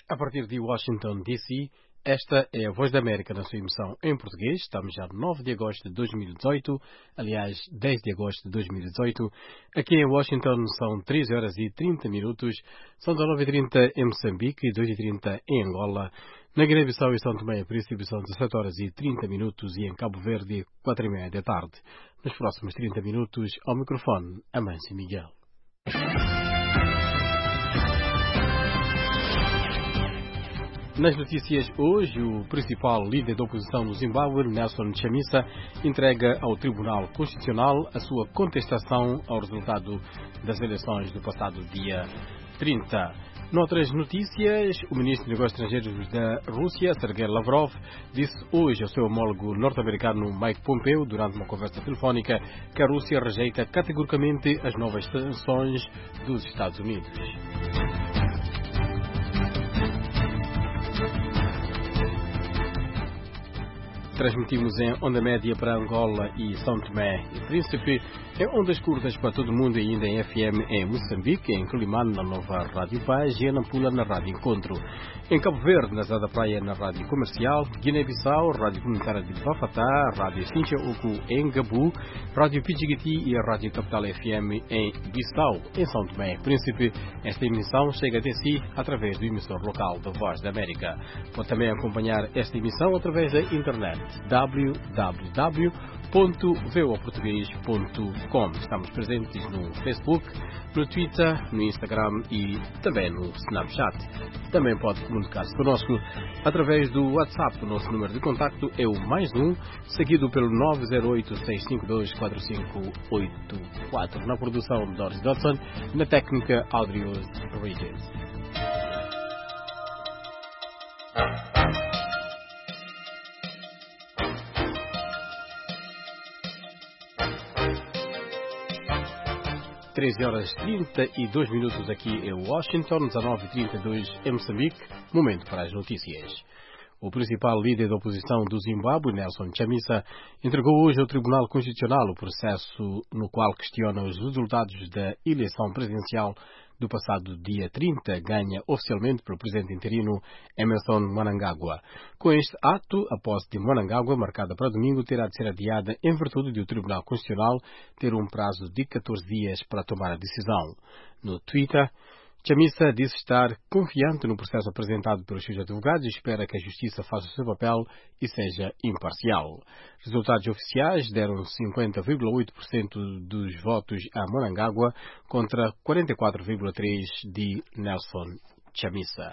A partir de Washington, D.C., esta é a Voz da América na sua emissão em português. Estamos já 9 de agosto de 2018, aliás, 10 de agosto de 2018. Aqui em Washington são 13 horas e 30 minutos, são 19h30 em Moçambique e 2h30 em Angola. Na Guiné-Bissau e São Tomé e Príncipe são 17 horas e 30 minutos e em Cabo Verde 4h30 da tarde. Nos próximos 30 minutos, ao microfone, Amâncio Miguel. Nas notícias hoje, o principal líder da oposição no Zimbábue, Nelson Chamisa, entrega ao Tribunal Constitucional a sua contestação ao resultado das eleições do passado dia 30. Noutras notícias, o ministro dos Negócios Estrangeiros da Rússia, Sergei Lavrov, disse hoje ao seu homólogo norte-americano Mike Pompeo, durante uma conversa telefónica, que a Rússia rejeita categoricamente as novas sanções dos Estados Unidos. Transmitimos em onda média para Angola e São Tomé e Príncipe, em ondas curtas para todo o mundo e ainda em FM em Moçambique, em Quelimane na nova Rádio Paz e em Nampula na Rádio Encontro. Em Cabo Verde, na Zada Praia, na Rádio Comercial, Guiné-Bissau, Rádio Comunitária de Bafatá, Rádio Cincha Uku em Gabu, Rádio Pidjigiti e a Rádio Capital FM em Bissau. Em São Tomé e Príncipe, esta emissão chega até si através do emissor local da Voz da América. Pode também acompanhar esta emissão através da internet www.voaportugues.com. Estamos presentes no Facebook, no Twitter, no Instagram e também no Snapchat. Também pode comunicar-se connosco através do WhatsApp. O nosso número de contacto é o +1, seguido pelo 908-652-4584. Na produção, Doris Dodson, na técnica, Audrios Regis. 13 horas 32 minutos aqui em Washington, 19h32 em Moçambique. Momento para as notícias. O principal líder da oposição do Zimbábue, Nelson Chamisa, entregou hoje ao Tribunal Constitucional o processo no qual questiona os resultados da eleição presidencial do passado dia 30, ganha oficialmente pelo presidente interino Emmerson Mnangagwa. Com este ato, a posse de Mnangagwa, marcada para domingo, terá de ser adiada em virtude de o Tribunal Constitucional ter um prazo de 14 dias para tomar a decisão. No Twitter, Chamisa disse estar confiante no processo apresentado pelos seus advogados e espera que a Justiça faça o seu papel e seja imparcial. Resultados oficiais deram 50,8% dos votos a Mnangagwa contra 44,3% de Nelson Chamisa.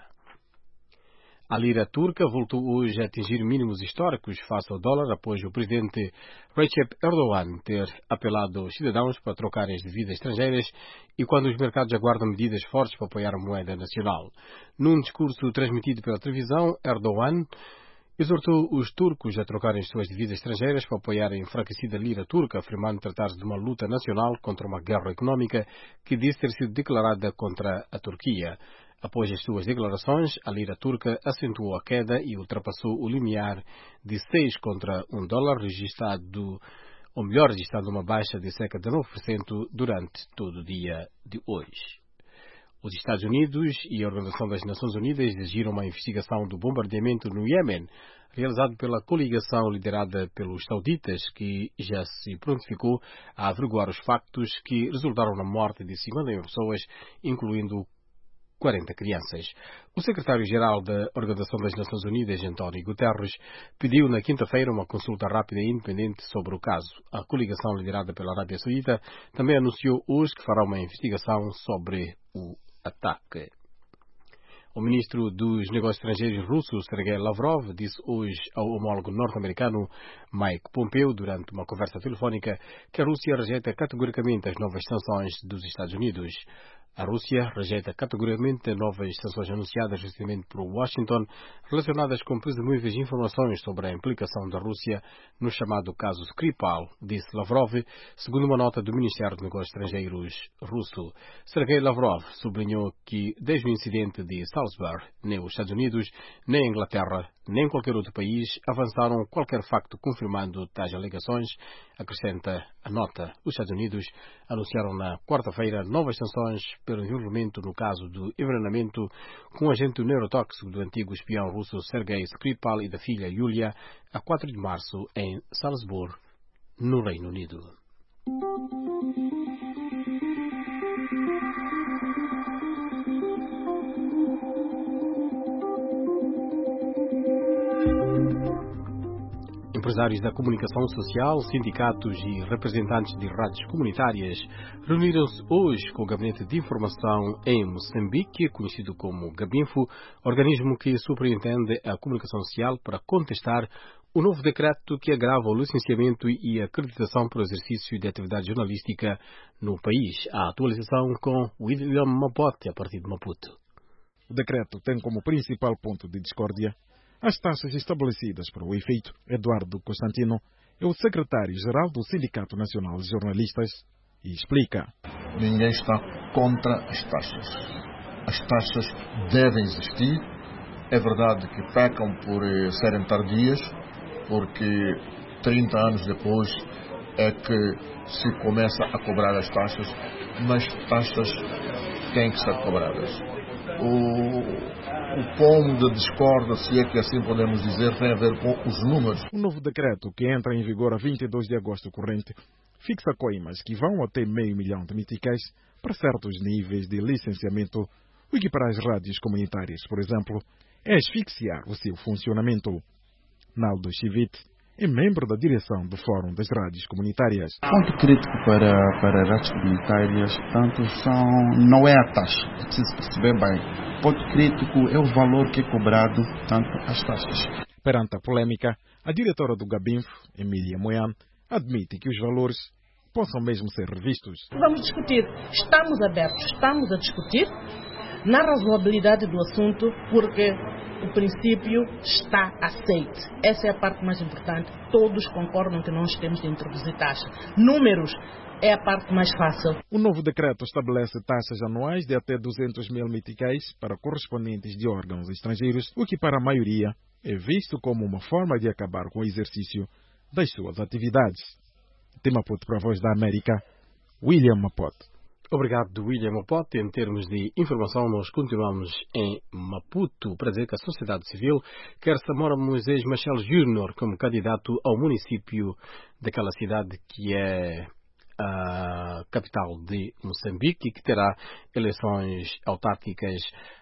A lira turca voltou hoje a atingir mínimos históricos face ao dólar após o presidente Recep Erdogan ter apelado aos cidadãos para trocarem as divisas estrangeiras e quando os mercados aguardam medidas fortes para apoiar a moeda nacional. Num discurso transmitido pela televisão, Erdogan exortou os turcos a trocarem as suas divisas estrangeiras para apoiar a enfraquecida lira turca, afirmando tratar-se de uma luta nacional contra uma guerra económica que disse ter sido declarada contra a Turquia. Após as suas declarações, a lira turca acentuou a queda e ultrapassou o limiar de 6 contra $1, registrando uma baixa de cerca de 9% durante todo o dia de hoje. Os Estados Unidos e a Organização das Nações Unidas exigiram uma investigação do bombardeamento no Iêmen, realizado pela coligação liderada pelos sauditas, que já se prontificou a averiguar os factos que resultaram na morte de 51 pessoas, incluindo 40 crianças. O secretário-geral da Organização das Nações Unidas, António Guterres, pediu na quinta-feira uma consulta rápida e independente sobre o caso. A coligação liderada pela Arábia Saudita também anunciou hoje que fará uma investigação sobre o ataque. O ministro dos Negócios Estrangeiros russo, Sergei Lavrov, disse hoje ao homólogo norte-americano Mike Pompeo, durante uma conversa telefónica, que a Rússia rejeita categoricamente as novas sanções dos Estados Unidos. A Rússia rejeita categoricamente novas sanções anunciadas recentemente por Washington, relacionadas com presumíveis informações sobre a implicação da Rússia no chamado caso Skripal, disse Lavrov, segundo uma nota do Ministério dos Negócios Estrangeiros russo. Sergei Lavrov sublinhou que, desde o incidente de Salisbury, nem os Estados Unidos, nem a Inglaterra, nem qualquer outro país avançaram qualquer facto confirmando tais alegações. Acrescenta a nota. Os Estados Unidos anunciaram na quarta-feira novas sanções pelo envolvimento no caso do envenenamento com agente neurotóxico do antigo espião russo Sergei Skripal e da filha Yulia a 4 de março em Salzburgo, no Reino Unido. Empresários da comunicação social, sindicatos e representantes de rádios comunitárias reuniram-se hoje com o Gabinete de Informação em Moçambique, conhecido como Gabinfo, organismo que superintende a comunicação social, para contestar o novo decreto que agrava o licenciamento e a acreditação para o exercício de atividade jornalística no país. A atualização com William Mapote, a partir de Maputo. O decreto tem como principal ponto de discórdia as taxas estabelecidas para o efeito. Eduardo Constantino é o secretário-geral do Sindicato Nacional de Jornalistas e explica. Ninguém está contra as taxas. As taxas devem existir. É verdade que pecam por serem tardias, porque 30 anos depois é que se começa a cobrar as taxas, mas taxas têm que ser cobradas. O ponto de discórdia, se é que assim podemos dizer, tem a ver com os números. O novo decreto, que entra em vigor a 22 de agosto corrente, fixa coimas que vão até $500 mil de meticais para certos níveis de licenciamento, o que para as rádios comunitárias, por exemplo, é asfixiar o seu funcionamento. Naldo Chivite é membro da direção do Fórum das Rádios Comunitárias. Ponto crítico para rádios comunitárias, tanto não é a taxa, é preciso perceber bem. Ponto crítico é o valor que é cobrado, tanto as taxas. Perante a polêmica, a diretora do Gabinfo, Emília Moyan, admite que os valores possam mesmo ser revistos. Vamos discutir, estamos abertos, estamos a discutir na razoabilidade do assunto, porque o princípio está aceite. Essa é a parte mais importante. Todos concordam que nós temos de introduzir taxa. Números é a parte mais fácil. O novo decreto estabelece taxas anuais de até 200 mil meticais para correspondentes de órgãos estrangeiros, o que para a maioria é visto como uma forma de acabar com o exercício das suas atividades. De Maputo para a Voz da América, William Mapote. Obrigado, William Mapote. Em termos de informação, nós continuamos em Maputo para dizer que a sociedade civil quer Samora Moisés Machel Júnior como candidato ao município daquela cidade que é a capital de Moçambique e que terá eleições autárquicas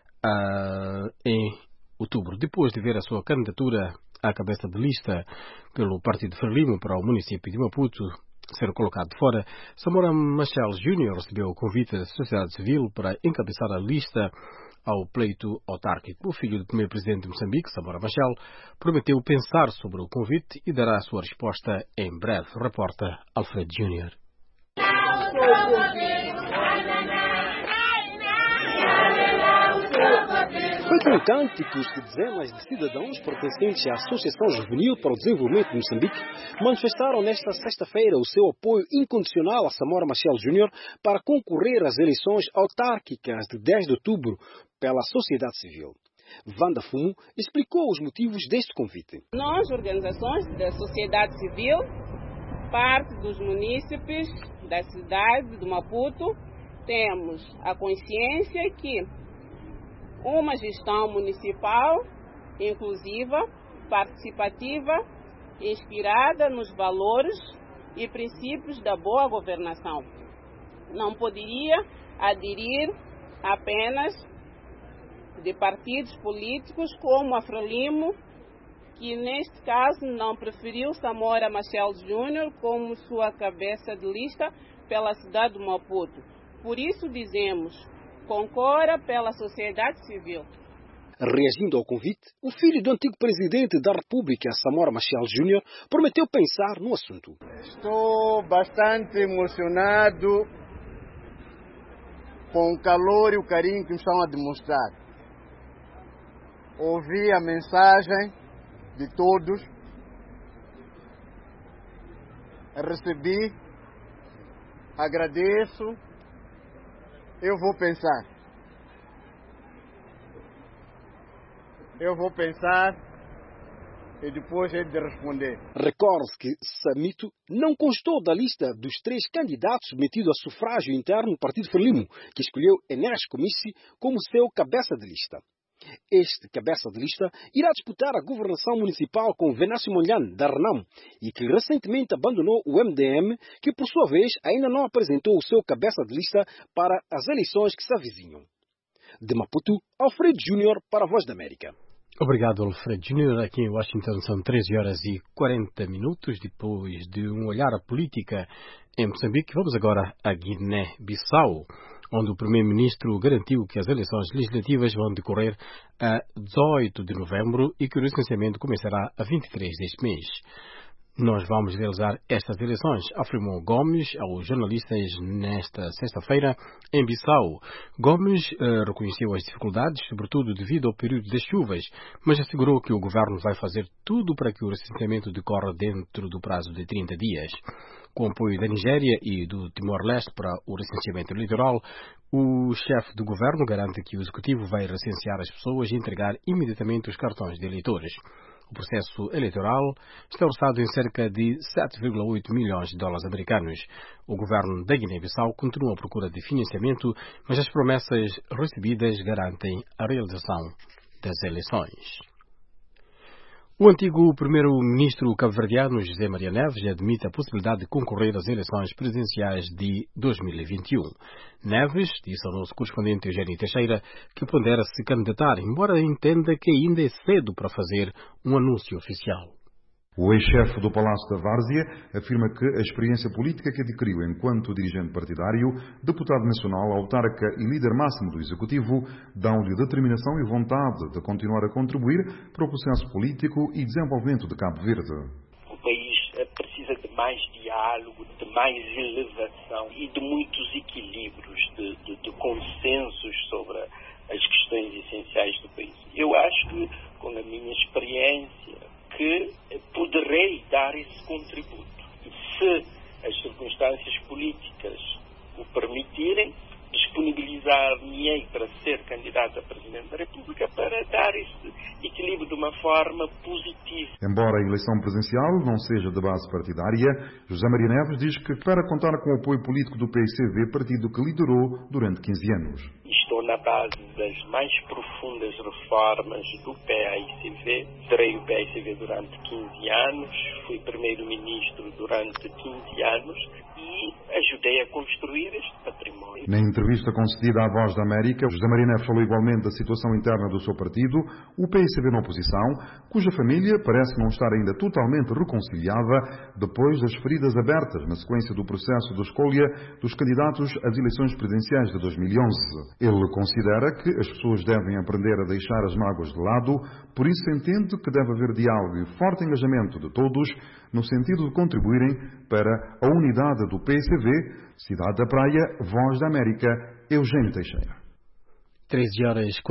em outubro. Depois de ver a sua candidatura à cabeça de lista pelo Partido Frelimo para o município de Maputo ser colocado de fora, Samora Machel Júnior recebeu o convite da sociedade civil para encabeçar a lista ao pleito autárquico. O filho do primeiro presidente de Moçambique, Samora Machel, prometeu pensar sobre o convite e dará a sua resposta em breve. Reporta Alfredo Júnior. Foi com cânticos de dezenas de cidadãos pertencentes à Associação Juvenil para o Desenvolvimento de Moçambique manifestaram nesta sexta-feira o seu apoio incondicional a Samora Machel Júnior para concorrer às eleições autárquicas de 10 de outubro pela sociedade civil. Wanda Fumo explicou os motivos deste convite. Nós, organizações da sociedade civil, parte dos munícipes da cidade de Maputo, temos a consciência que uma gestão municipal inclusiva, participativa, inspirada nos valores e princípios da boa governação não poderia aderir apenas de partidos políticos como a Frelimo, que neste caso não preferiu Samora Machel Júnior como sua cabeça de lista pela cidade de Maputo. Por isso dizemos, concorra pela sociedade civil. Reagindo ao convite, o filho do antigo presidente da República, Samora Machel Júnior, prometeu pensar no assunto. Estou bastante emocionado com o calor e o carinho que me estão a demonstrar. Ouvi a mensagem de todos, recebi, agradeço, eu vou pensar. e depois é de responder. Recorde-se que Samito não constou da lista dos 3 candidatos submetidos a sufrágio interno do Partido Frelimo, que escolheu Enes Comici como seu cabeça de lista. Este cabeça de lista irá disputar a governação municipal com Venâncio Mondlane, da Renamo, e que recentemente abandonou o MDM, que por sua vez ainda não apresentou o seu cabeça de lista para as eleições que se avizinham. De Maputo, Alfredo Júnior para a Voz da América. Obrigado, Alfredo Júnior. Aqui em Washington são 13 horas e 40 minutos. Depois de um olhar à política em Moçambique, vamos agora a Guiné-Bissau, onde o primeiro-ministro garantiu que as eleições legislativas vão decorrer a 18 de novembro e que o recenseamento começará a 23 deste mês. Nós vamos realizar estas eleições, afirmou Gomes aos jornalistas nesta sexta-feira em Bissau. Gomes reconheceu as dificuldades, sobretudo devido ao período das chuvas, mas assegurou que o governo vai fazer tudo para que o recenseamento decorra dentro do prazo de 30 dias. Com o apoio da Nigéria e do Timor-Leste para o recenseamento eleitoral, o chefe do governo garante que o executivo vai recensear as pessoas e entregar imediatamente os cartões de eleitores. O processo eleitoral está orçado em cerca de 7,8 milhões de dólares americanos. O governo da Guiné-Bissau continua à procura de financiamento, mas as promessas recebidas garantem a realização das eleições. O antigo primeiro-ministro cabo-verdiano José Maria Neves admite a possibilidade de concorrer às eleições presidenciais de 2021. Neves disse ao nosso correspondente Eugênio Teixeira que pondera se candidatar, embora entenda que ainda é cedo para fazer um anúncio oficial. O ex-chefe do Palácio da Várzea afirma que a experiência política que adquiriu enquanto dirigente partidário, deputado nacional, autarca e líder máximo do Executivo dão-lhe determinação e vontade de continuar a contribuir para o processo político e desenvolvimento de Cabo Verde. O país precisa de mais diálogo, de mais elevação e de muitos equilíbrios, de consensos sobre as questões essenciais do país. Eu acho que, com a minha experiência, que poderei dar esse contributo. E se as circunstâncias políticas o permitirem, disponibilizar-me para ser candidato a Presidente da República para dar esse equilíbrio de uma forma positiva. Embora a eleição presidencial não seja de base partidária, José Maria Neves diz que espera contar com o apoio político do PICV, partido que liderou durante 15 anos. Estou na base das mais profundas reformas do PAICV. Terei o PAICV durante 15 anos, fui primeiro-ministro durante 15 anos e ajudei a construir este património. Na entrevista concedida à Voz da América, José Maria Neves falou igualmente da situação interna do seu partido, o PICV na oposição, cuja família parece não estar ainda totalmente reconciliada depois das feridas abertas na sequência do processo de escolha dos candidatos às eleições presidenciais de 2011. Ele considera que as pessoas devem aprender a deixar as mágoas de lado, por isso entende que deve haver diálogo e forte engajamento de todos no sentido de contribuírem para a unidade do PICV. Cidade da Praia, Voz da América, Eugênio Teixeira. 13 horas e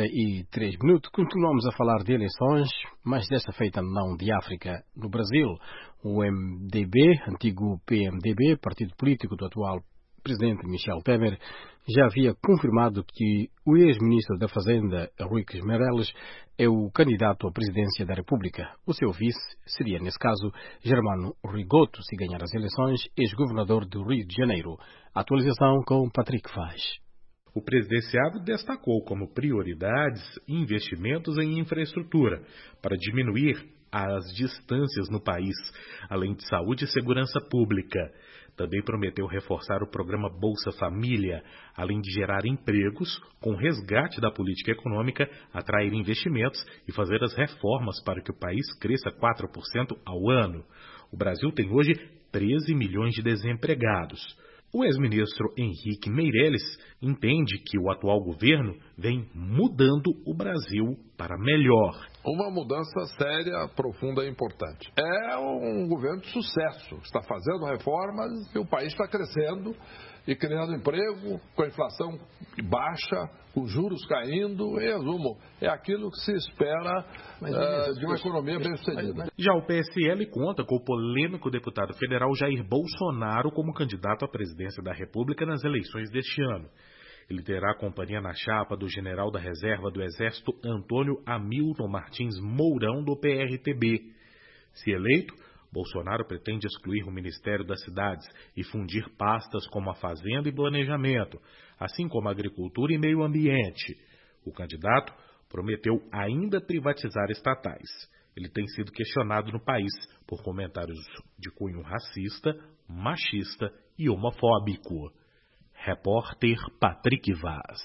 43 minutos. Continuamos a falar de eleições, mas desta feita não de África. No Brasil, o MDB, antigo PMDB, partido político do atual presidente Michel Temer, já havia confirmado que o ex-ministro da Fazenda, Henrique Meirelles, é o candidato à presidência da República. O seu vice seria, nesse caso, Germano Rigoto, se ganhar as eleições, ex-governador do Rio de Janeiro. A atualização com Patrick Vaz. O presidenciável destacou como prioridades investimentos em infraestrutura para diminuir as distâncias no país, além de saúde e segurança pública. Também prometeu reforçar o programa Bolsa Família, além de gerar empregos, com resgate da política econômica, atrair investimentos e fazer as reformas para que o país cresça 4% ao ano. O Brasil tem hoje 13 milhões de desempregados. O ex-ministro Henrique Meirelles entende que o atual governo vem mudando o Brasil para melhor. Uma mudança séria, profunda e importante. É um governo de sucesso, está fazendo reformas e o país está crescendo e criando emprego, com a inflação baixa, com juros caindo, em resumo, é aquilo que se espera de uma economia bem-sucedida. Já o PSL conta com o polêmico deputado federal Jair Bolsonaro como candidato à presidência da República nas eleições deste ano. Ele terá companhia na chapa do general da reserva do Exército Antônio Hamilton Martins Mourão, do PRTB. Se eleito, Bolsonaro pretende excluir o Ministério das Cidades e fundir pastas como a Fazenda e Planejamento, assim como a Agricultura e Meio Ambiente. O candidato prometeu ainda privatizar estatais. Ele tem sido questionado no país por comentários de cunho racista, machista e homofóbico. Repórter Patrick Vaz.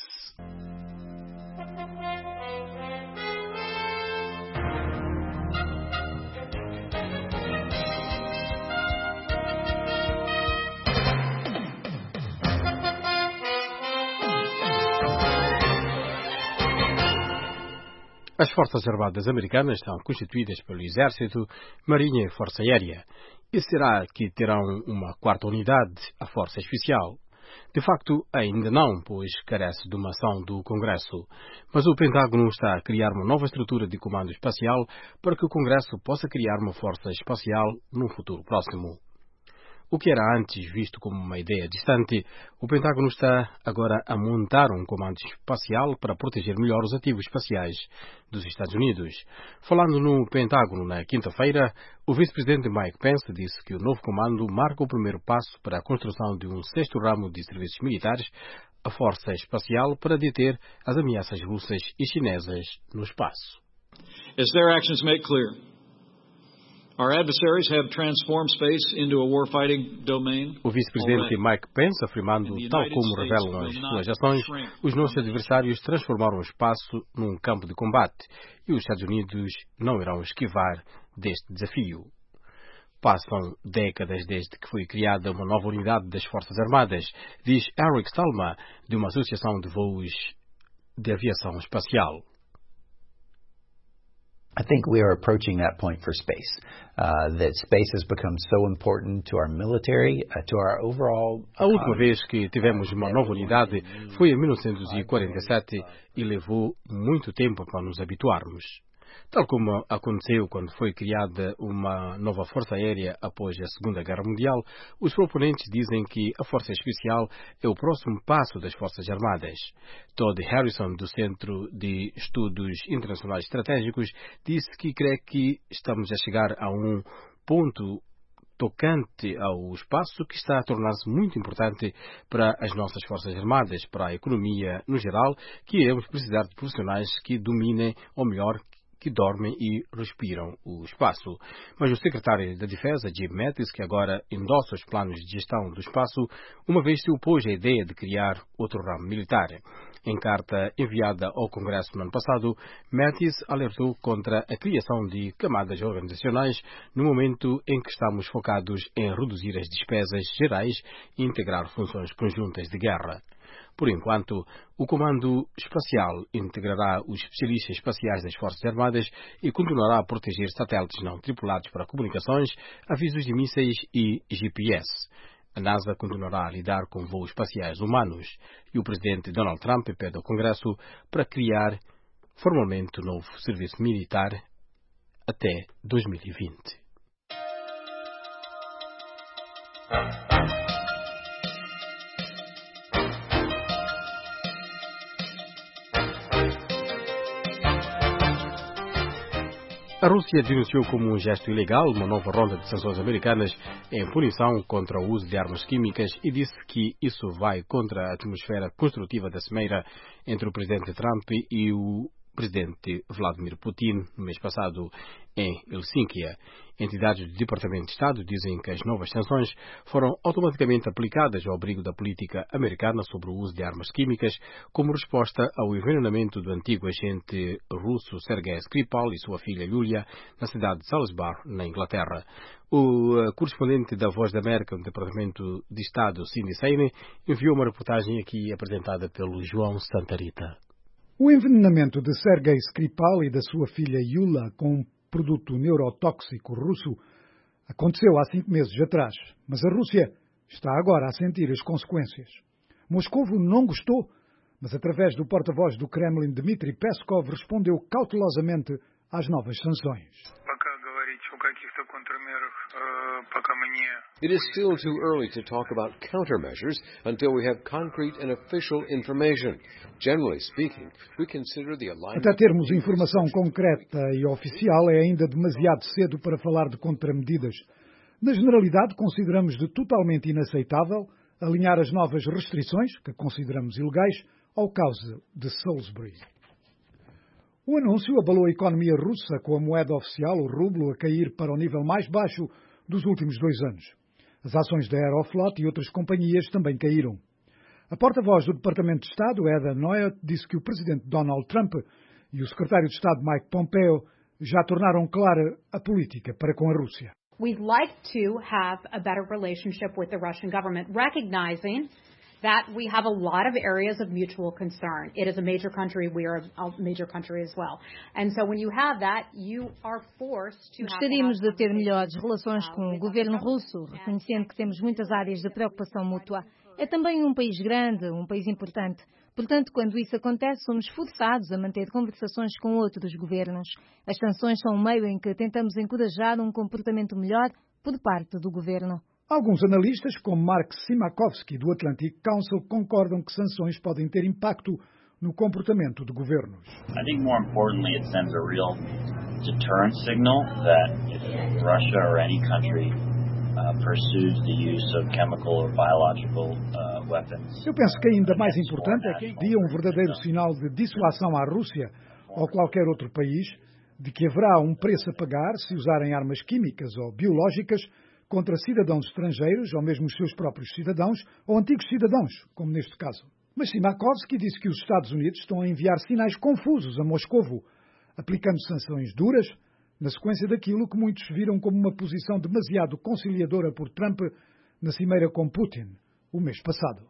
As Forças Armadas Americanas são constituídas pelo Exército, Marinha e Força Aérea. E será que terão uma quarta unidade, a Força Especial? De facto, ainda não, pois carece de uma ação do Congresso. Mas o Pentágono está a criar uma nova estrutura de comando espacial para que o Congresso possa criar uma força espacial num futuro próximo. O que era antes visto como uma ideia distante, o Pentágono está agora a montar um comando espacial para proteger melhor os ativos espaciais dos Estados Unidos. Falando no Pentágono na quinta-feira, o vice-presidente Mike Pence disse que o novo comando marca o primeiro passo para a construção de um sexto ramo de serviços militares, a Força Espacial, para deter as ameaças russas e chinesas no espaço. As their actions make clear, our adversaries have transformed space into a warfighting domain. O vice-presidente Mike Pence afirmando, tal como revelam as suas ações, os nossos adversários transformaram o espaço num campo de combate e os Estados Unidos não irão esquivar deste desafio. Passam décadas desde que foi criada uma nova unidade das Forças Armadas, diz Eric Salma, de uma associação de voos de aviação espacial. I think we are approaching that point for space. That space has become so important to our military, to our overall. A última vez que tivemos uma nova unidade foi em 1947 e levou muito tempo para nos habituarmos. Tal como aconteceu quando foi criada uma nova Força Aérea após a Segunda Guerra Mundial, os proponentes dizem que a Força Especial é o próximo passo das Forças Armadas. Todd Harrison, do Centro de Estudos Internacionais Estratégicos, disse que crê que estamos a chegar a um ponto tocante ao espaço que está a tornar-se muito importante para as nossas Forças Armadas, para a economia no geral, que iremos precisar de profissionais que dominem, ou melhor, que dormem e respiram o espaço. Mas o secretário da Defesa, Jim Mattis, que agora endossa os planos de gestão do espaço, uma vez se opôs à ideia de criar outro ramo militar. Em carta enviada ao Congresso no ano passado, Mattis alertou contra a criação de camadas organizacionais no momento em que estamos focados em reduzir as despesas gerais e integrar funções conjuntas de guerra. Por enquanto, o Comando Espacial integrará os especialistas espaciais das Forças Armadas e continuará a proteger satélites não tripulados para comunicações, avisos de mísseis e GPS. A NASA continuará a lidar com voos espaciais humanos e o presidente Donald Trump pede ao Congresso para criar formalmente o novo serviço militar até 2020. A Rússia denunciou como um gesto ilegal uma nova ronda de sanções americanas em punição contra o uso de armas químicas e disse que isso vai contra a atmosfera construtiva da cimeira entre o presidente Trump e o presidente Vladimir Putin no mês passado em Helsínquia. Entidades do Departamento de Estado dizem que as novas sanções foram automaticamente aplicadas ao abrigo da política americana sobre o uso de armas químicas como resposta ao envenenamento do antigo agente russo Sergei Skripal e sua filha Yulia na cidade de Salisbury, na Inglaterra. O correspondente da Voz da América no Departamento de Estado, Cindy Saine, enviou uma reportagem aqui apresentada pelo João Santarita. O envenenamento de Sergei Skripal e da sua filha Yulia com um produto neurotóxico russo aconteceu há 5 meses atrás, mas a Rússia está agora a sentir as consequências. Moscovo não gostou, mas através do porta-voz do Kremlin, Dmitry Peskov, respondeu cautelosamente às novas sanções. Пока говорить о каких-то контрмерах It is still too early to talk about countermeasures until we have concrete and official information. Generally speaking, we consider the alignment... Até termos informação concreta e oficial, é ainda demasiado cedo para falar de contramedidas. Na generalidade, consideramos de totalmente inaceitável alinhar as novas restrições, que consideramos ilegais, ao caso de Salisbury. O anúncio abalou a economia russa, com a moeda oficial, o rublo, a cair para o nível mais baixo dos últimos 2 anos. As ações da Aeroflot e outras companhias também caíram. A porta-voz do Departamento de Estado, Heather Nauert, disse que o presidente Donald Trump e o secretário de Estado Mike Pompeo já tornaram clara a política para com a Rússia. We'd like to have a better relationship with the Russian government, recognizing that we have a lot of areas of mutual concern. It is a major country, we are a major country as well. And so when you have that, you are forced to... Gostaríamos de ter melhores relações com o governo russo, reconhecendo que temos muitas áreas de preocupação mútua. É também um país grande, um país importante. Portanto, quando isso acontece, somos forçados a manter conversações com outros governos. As sanções são um meio em que tentamos encorajar um comportamento melhor por parte do governo. Alguns analistas, como Mark Simakovsky, do Atlantic Council, concordam que sanções podem ter impacto no comportamento de governos. I think more importantly it sends a real deterrent signal that if Russia or any country pursues the use of chemical or biological weapons. Eu penso que ainda mais importante é que envia um verdadeiro sinal de dissuasão à Rússia ou qualquer outro país de que haverá um preço a pagar se usarem armas químicas ou biológicas contra cidadãos estrangeiros, ou mesmo os seus próprios cidadãos, ou antigos cidadãos, como neste caso. Mas Simakovsky disse que os Estados Unidos estão a enviar sinais confusos a Moscovo, aplicando sanções duras, na sequência daquilo que muitos viram como uma posição demasiado conciliadora por Trump na cimeira com Putin, o mês passado.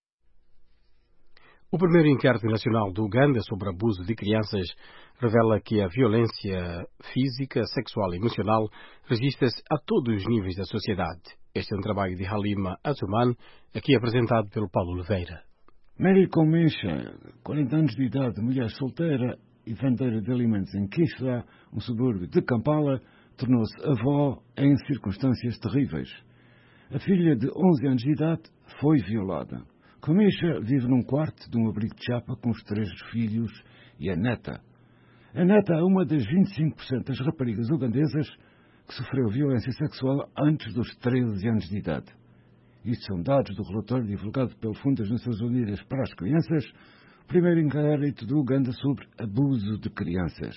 O primeiro inquérito nacional do Uganda sobre abuso de crianças revela que a violência física, sexual e emocional registra-se a todos os níveis da sociedade. Este é um trabalho de Halima Atuman, aqui apresentado pelo Paulo Oliveira. Mary Comisha, 40 anos de idade, mulher solteira e vendeira de alimentos em Kiswa, um subúrbio de Kampala, tornou-se avó em circunstâncias terríveis. A filha de 11 anos de idade foi violada. Comisha vive num quarto de um abrigo de chapa com os 3 filhos e a neta. A neta é uma das 25% das raparigas ugandesas que sofreu violência sexual antes dos 13 anos de idade. Isto são dados do relatório divulgado pelo Fundo das Nações Unidas para as Crianças, primeiro inquérito do Uganda sobre abuso de crianças.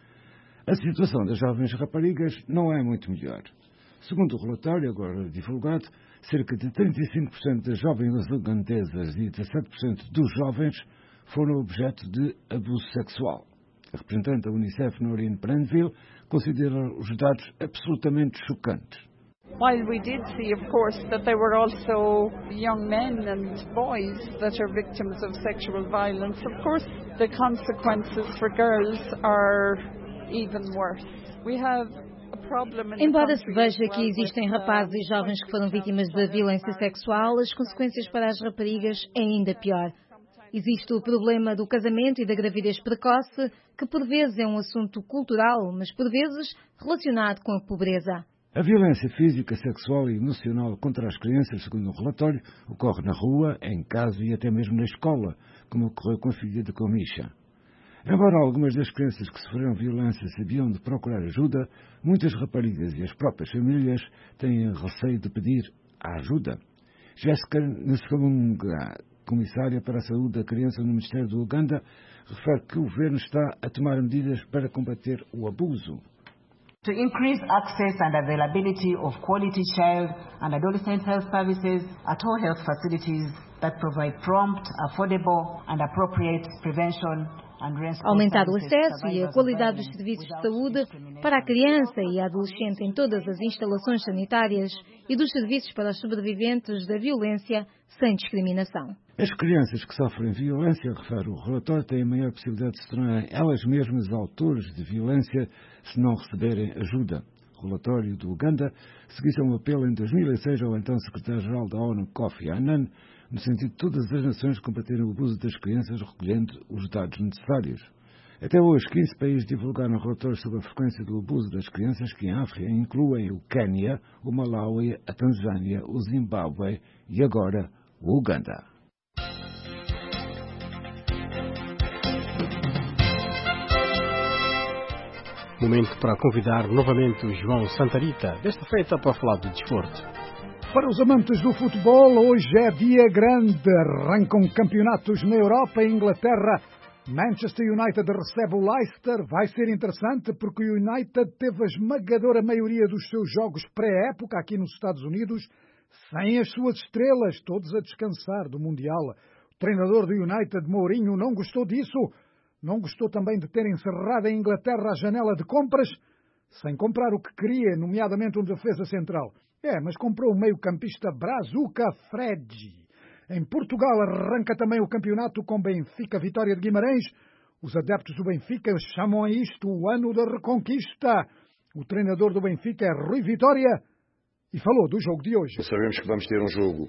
A situação das jovens raparigas não é muito melhor. Segundo o relatório agora divulgado, cerca de 35% das jovens ugandesas e 17% dos jovens foram objeto de abuso sexual. A representante da Unicef, Noreen Brandville, considera os dados absolutamente chocantes. While we did see, of course, that there were also young men and boys that are victims of sexual violence, of course, the consequences for girls are even worse. We have Embora se veja que existem rapazes e jovens que foram vítimas da violência sexual, as consequências para as raparigas é ainda pior. Existe o problema do casamento e da gravidez precoce, que por vezes é um assunto cultural, mas por vezes relacionado com a pobreza. A violência física, sexual e emocional contra as crianças, segundo o relatório, ocorre na rua, em casa e até mesmo na escola, como ocorreu com a filha de Comisha. Embora algumas das crianças que sofreram violência sabiam de procurar ajuda, muitas raparigas e as próprias famílias têm receio de pedir a ajuda. Jéssica Nsekalunga, comissária para a saúde da criança no Ministério do Uganda, refere que o governo está a tomar medidas para combater o abuso. To increase access and availability of quality child and adolescent health services at all health facilities that provide prompt, affordable and appropriate prevention. Aumentar o acesso e a qualidade dos serviços de saúde para a criança e a adolescente em todas as instalações sanitárias e dos serviços para os sobreviventes da violência sem discriminação. As crianças que sofrem violência, refere o relatório, têm a maior possibilidade de se tornarem elas mesmas autores de violência se não receberem ajuda. O relatório do Uganda seguiu um apelo em 2006 ao então secretário-geral da ONU, Kofi Annan, no sentido de todas as nações combaterem o abuso das crianças recolhendo os dados necessários. Até hoje, 15 países divulgaram relatórios sobre a frequência do abuso das crianças, que em África incluem o Quênia, o Malawi, a Tanzânia, o Zimbábue e agora o Uganda. Momento para convidar novamente o João Santarita, desta feita para falar de desporto. Para os amantes do futebol, hoje é dia grande. Arrancam campeonatos na Europa e Inglaterra. Manchester United recebe o Leicester. Vai ser interessante porque o United teve a esmagadora maioria dos seus jogos pré-época aqui nos Estados Unidos sem as suas estrelas, todos a descansar do Mundial. O treinador do United, Mourinho, não gostou disso. Não gostou também de ter encerrado em Inglaterra a janela de compras sem comprar o que queria, nomeadamente um defesa central. Mas comprou o meio-campista Brazuca Freddi. Em Portugal arranca também o campeonato com Benfica Vitória de Guimarães. Os adeptos do Benfica chamam a isto o ano da reconquista. O treinador do Benfica é Rui Vitória e falou do jogo de hoje. Sabemos que vamos ter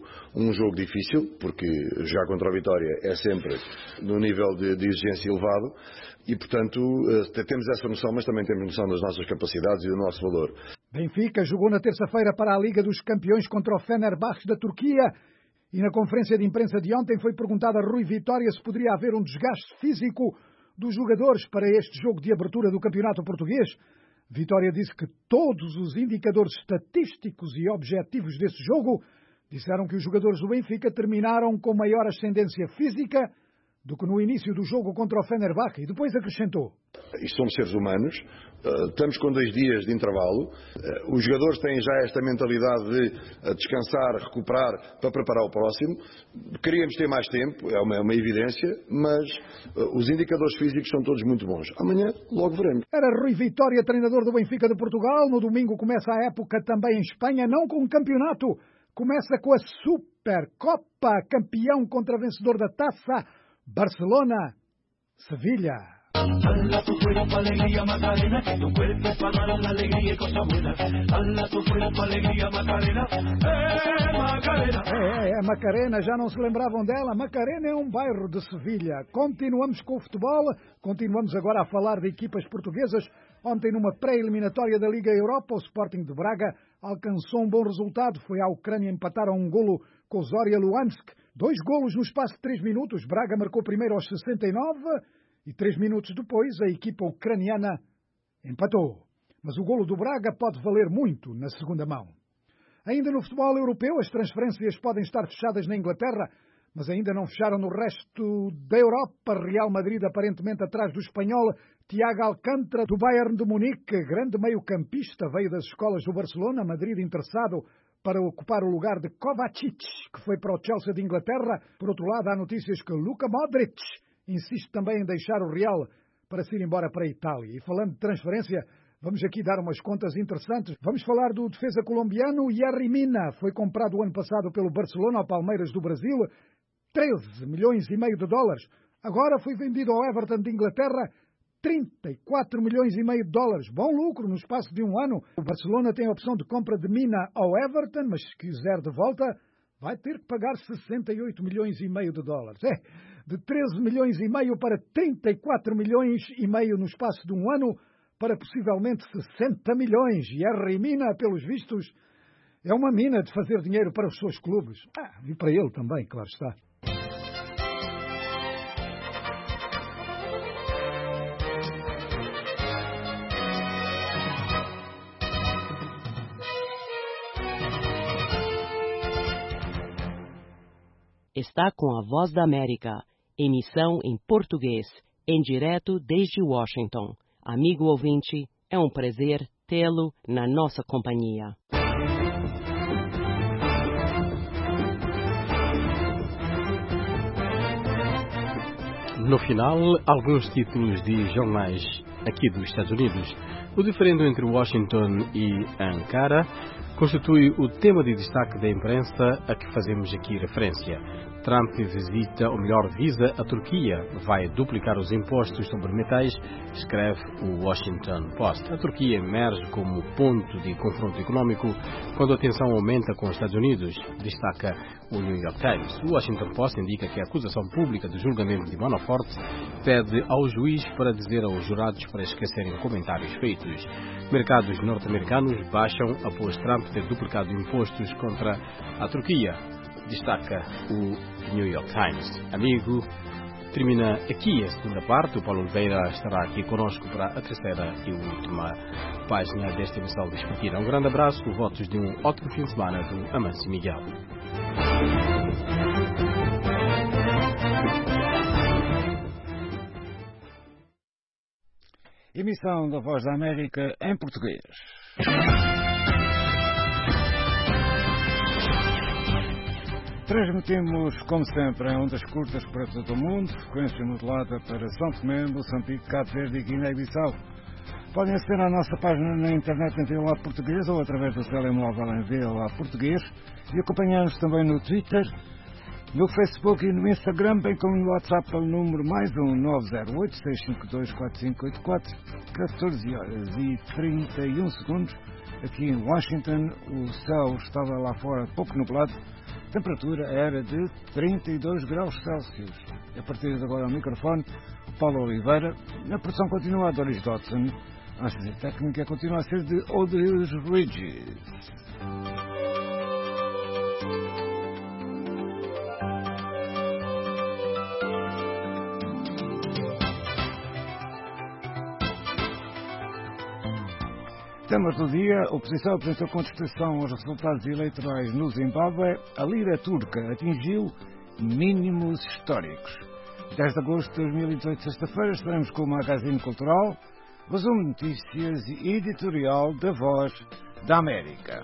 um jogo difícil, porque jogar contra a Vitória é sempre no nível de exigência elevado e, portanto, temos essa noção, mas também temos noção das nossas capacidades e do nosso valor. Benfica jogou na terça-feira para a Liga dos Campeões contra o Fenerbahçe da Turquia e na conferência de imprensa de ontem foi perguntado a Rui Vitória se poderia haver um desgaste físico dos jogadores para este jogo de abertura do campeonato português. Vitória disse que todos os indicadores estatísticos e objetivos desse jogo disseram que os jogadores do Benfica terminaram com maior ascendência física do que no início do jogo contra o Fenerbahçe. E depois acrescentou: Isto somos seres humanos, estamos com 2 dias de intervalo, os jogadores têm já esta mentalidade de descansar, recuperar para preparar o próximo. Queríamos ter mais tempo, é uma evidência, mas os indicadores físicos são todos muito bons. Amanhã logo veremos. Era Rui Vitória, treinador do Benfica de Portugal. No domingo começa a época também em Espanha, não com um campeonato, começa com a Supercopa, campeão contra vencedor da taça, Barcelona, Sevilha. Dala tu cuerpo alegría Macarena, que tu cuerpo es para dar la alegría y cosas buenas. Dala tu cuerpo alegría Macarena, Macarena. Macarena, já não se lembravam dela? Macarena é um bairro de Sevilha. Continuamos com o futebol, continuamos agora a falar de equipas portuguesas. Ontem, numa pré-eliminatória da Liga Europa, o Sporting de Braga alcançou um bom resultado. Foi à Ucrânia empatar a um golo com o Zorya Luhansk. 2 golos no espaço de 3 minutos. Braga marcou primeiro aos 69 e 3 minutos depois a equipa ucraniana empatou. Mas o golo do Braga pode valer muito na segunda mão. Ainda no futebol europeu, as transferências podem estar fechadas na Inglaterra, mas ainda não fecharam no resto da Europa. Real Madrid aparentemente atrás do espanhol Thiago Alcântara, do Bayern de Munique, grande meio-campista, veio das escolas do Barcelona. Madrid interessado para ocupar o lugar de Kovacic, que foi para o Chelsea de Inglaterra. Por outro lado, há notícias que Luka Modric insiste também em deixar o Real para se ir embora para a Itália. E falando de transferência, vamos aqui dar umas contas interessantes. Vamos falar do defesa colombiano Yerry Mina. Foi comprado o ano passado pelo Barcelona ao Palmeiras do Brasil, 13,5 milhões de dólares. Agora foi vendido ao Everton de Inglaterra, 34,5 milhões de dólares. Bom lucro no espaço de um ano. O Barcelona tem a opção de compra de Mina ao Everton, mas se quiser de volta, vai ter que pagar 68,5 milhões de dólares. De 13,5 milhões para 34,5 milhões no espaço de um ano, para possivelmente 60 milhões. E Mina, pelos vistos, é uma mina de fazer dinheiro para os seus clubes. E para ele também, claro está. Está com a Voz da América, emissão em português, em direto desde Washington. Amigo ouvinte, é um prazer tê-lo na nossa companhia. No final, alguns títulos de jornais aqui dos Estados Unidos. O diferendo entre Washington e Ankara constitui o tema de destaque da imprensa a que fazemos aqui referência. Trump visita, ou melhor, visa a Turquia. Vai duplicar os impostos sobre metais, escreve o Washington Post. A Turquia emerge como ponto de confronto econômico quando a tensão aumenta com os Estados Unidos, destaca o New York Times. O Washington Post indica que a acusação pública do julgamento de Manafort pede ao juiz para dizer aos jurados para esquecerem comentários feitos. Mercados norte-americanos baixam após Trump ter duplicado impostos contra a Turquia, destaca o New York Times. Amigo, termina aqui a segunda parte. O Paulo Oliveira estará aqui conosco para a terceira e última página desta emissão vespertina. Um grande abraço, votos de um ótimo fim de semana do Amancio Miguel. Emissão da Voz da América em português. Transmitimos, como sempre, em ondas curtas para todo o mundo, frequência modulada para São Tomé, Moçambique, Cabo Verde e Guiné-Bissau. Podem aceder à nossa página na internet em VLA Português ou através do telemóvel em VLA Português e acompanhar-nos também no Twitter, no Facebook e no Instagram, bem como no WhatsApp pelo número +1 908 652 4584, 14 horas e 31 segundos. Aqui em Washington, o céu estava lá fora pouco nublado, a temperatura era de 32 graus Celsius. A partir de agora ao microfone, Paulo Oliveira. Na produção continua a Doris Dodson. A assistente técnica continua a ser de Odilus Regis. Temas do dia: a oposição apresentou contestação aos resultados eleitorais no Zimbábue. A lira turca atingiu mínimos históricos. 10 de agosto de 2018, sexta-feira, estaremos com o Magazine Cultural, resumo de notícias e editorial da Voz da América.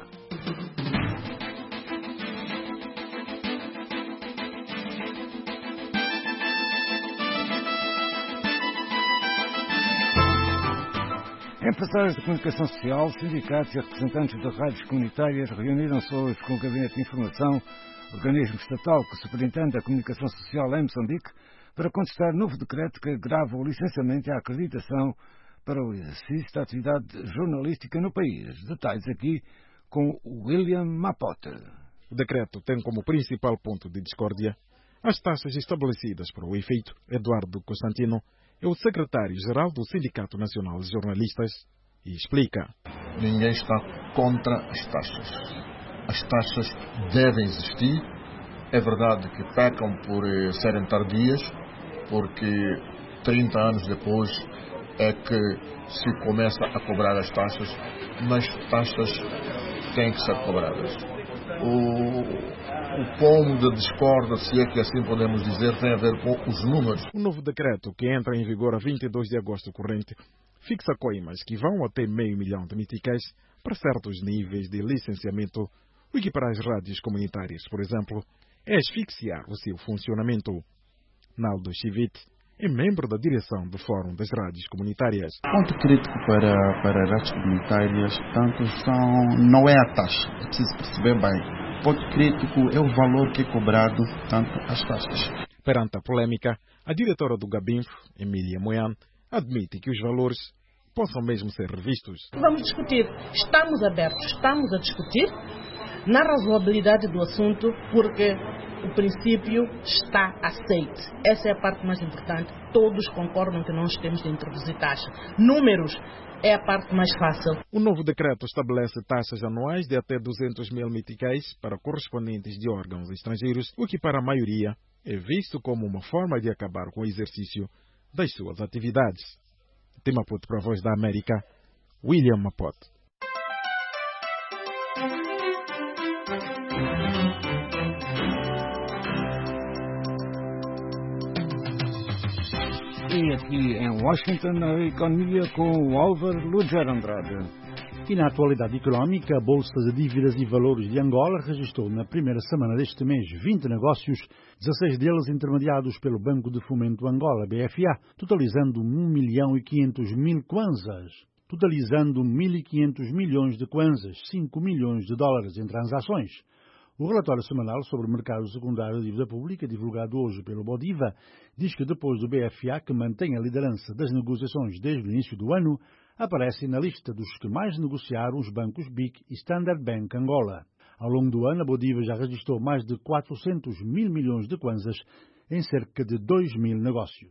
Empresários de comunicação social, sindicatos e representantes de rádios comunitárias reuniram-se hoje com o Gabinete de Informação, organismo estatal que superintende a comunicação social em Moçambique, para contestar novo decreto que agrava o licenciamento e a acreditação para o exercício da atividade jornalística no país. Detalhes aqui com William Mapote. O decreto tem como principal ponto de discórdia as taxas estabelecidas para o efeito. Eduardo Constantino é o secretário-geral do Sindicato Nacional de Jornalistas e explica. Ninguém está contra as taxas. As taxas devem existir. É verdade que pecam por serem tardias, porque 30 anos depois é que se começa a cobrar as taxas, mas taxas têm que ser cobradas. O ponto de discórdia, se é que assim podemos dizer, tem a ver com os números. O novo decreto, que entra em vigor a 22 de agosto corrente, fixa coimas que vão até $500 mil de meticais para certos níveis de licenciamento, o que para as rádios comunitárias, por exemplo, é asfixiar o seu funcionamento. Naldo Chivit é membro da direção do Fórum das Rádios Comunitárias. Ponto crítico para rádios comunitárias, não é a taxa, é preciso perceber bem. Ponto crítico é o valor que é cobrado, tanto as taxas. Perante a polêmica, a diretora do Gabinf, Emília Moyan, admite que os valores possam mesmo ser revistos. Vamos discutir. Estamos abertos, estamos a discutir na razoabilidade do assunto, porque o princípio está aceite. Essa é a parte mais importante. Todos concordam que nós temos de introduzir taxa. Números é a parte mais fácil. O novo decreto estabelece taxas anuais de até 200 mil meticais para correspondentes de órgãos estrangeiros, o que para a maioria é visto como uma forma de acabar com o exercício das suas atividades. De Maputo para a Voz da América, William Mapote. E aqui em Washington, a economia com o Álvaro Luger Andrade. E na atualidade económica, a Bolsa de Dívidas e Valores de Angola registrou na primeira semana deste mês 20 negócios, 16 deles intermediados pelo Banco de Fomento Angola, BFA, totalizando 1.500.000 kwanzas. Totalizando 1.500 milhões de kwanzas, 5 milhões de dólares em transações. O relatório semanal sobre o mercado secundário de dívida pública, divulgado hoje pelo Bodiva, diz que depois do BFA, que mantém a liderança das negociações desde o início do ano, aparece na lista dos que mais negociaram os bancos BIC e Standard Bank Angola. Ao longo do ano, a Bodiva já registrou mais de 400 mil milhões de kwanzas em cerca de 2 mil negócios.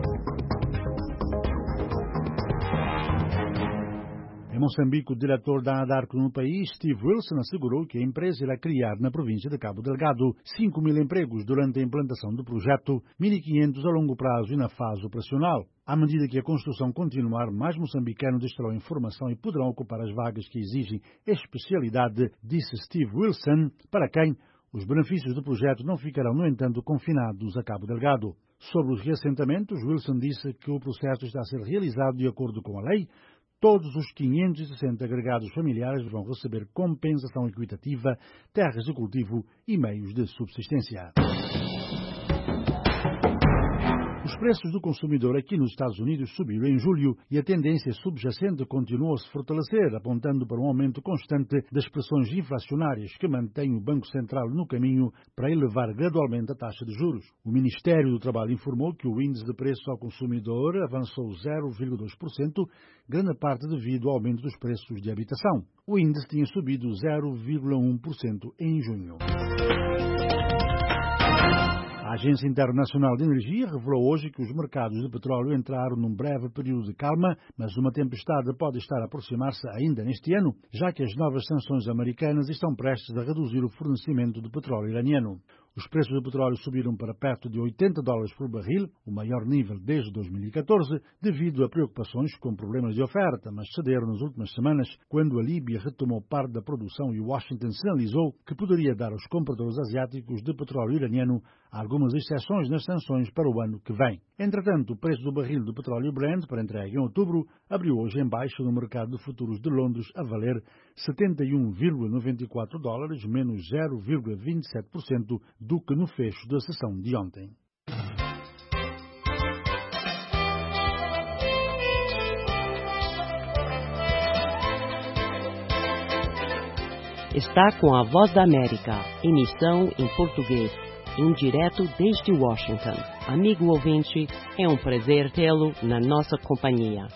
Em Moçambique, o diretor da Anadarko no país, Steve Wilson, assegurou que a empresa irá criar na província de Cabo Delgado 5 mil empregos durante a implantação do projeto, 1.500 a longo prazo e na fase operacional. À medida que a construção continuar, mais moçambicanos estarão em formação e poderão ocupar as vagas que exigem especialidade, disse Steve Wilson, para quem os benefícios do projeto não ficarão, no entanto, confinados a Cabo Delgado. Sobre os reassentamentos, Wilson disse que o processo está a ser realizado de acordo com a lei. Todos os 560 agregados familiares vão receber compensação equitativa, terras de cultivo e meios de subsistência. Os preços do consumidor aqui nos Estados Unidos subiram em julho e a tendência subjacente continuou a se fortalecer, apontando para um aumento constante das pressões inflacionárias que mantém o Banco Central no caminho para elevar gradualmente a taxa de juros. O Ministério do Trabalho informou que o índice de preço ao consumidor avançou 0,2%, grande parte devido ao aumento dos preços de habitação. O índice tinha subido 0,1% em junho. A Agência Internacional de Energia revelou hoje que os mercados de petróleo entraram num breve período de calma, mas uma tempestade pode estar a aproximar-se ainda neste ano, já que as novas sanções americanas estão prestes a reduzir o fornecimento de petróleo iraniano. Os preços do petróleo subiram para perto de $80 por barril, o maior nível desde 2014, devido a preocupações com problemas de oferta, mas cederam nas últimas semanas, quando a Líbia retomou parte da produção e Washington sinalizou que poderia dar aos compradores asiáticos de petróleo iraniano algumas exceções nas sanções para o ano que vem. Entretanto, o preço do barril de petróleo Brent para entrega em outubro abriu hoje em baixa no mercado de futuros de Londres a valer $71,94, menos 0,27% do que no fecho da sessão de ontem. Está com a Voz da América, emissão em português, em direto desde Washington. Amigo ouvinte, é um prazer tê-lo na nossa companhia.